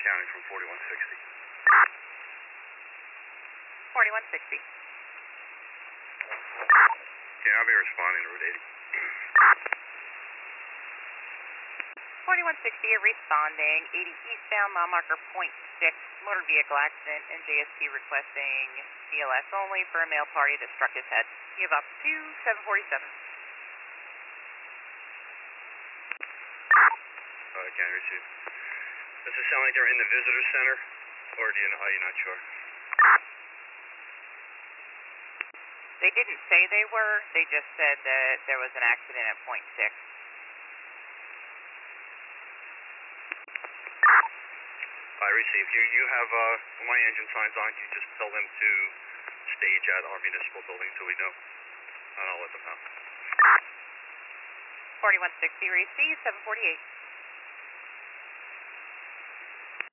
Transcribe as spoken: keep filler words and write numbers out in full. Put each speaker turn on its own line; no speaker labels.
County from forty-one sixty.
forty-one sixty.
Yeah, I'll be responding to Route eighty.
forty-one sixty, responding. eighty eastbound, mile marker point six, motor vehicle accident, N J S T requesting C L S only for a male party that struck his head. Give up to seven forty-seven.
Uh, can't receive. Does it sound like they're in the visitor center, or do you know, are you not sure?
They didn't say they were, they just said that there was an accident at point six.
I received. You, you have, uh, when my engine signs on, you just tell them to stage at our municipal building so we know, and I'll let them know.
forty-one sixty, receive, seven forty-eight.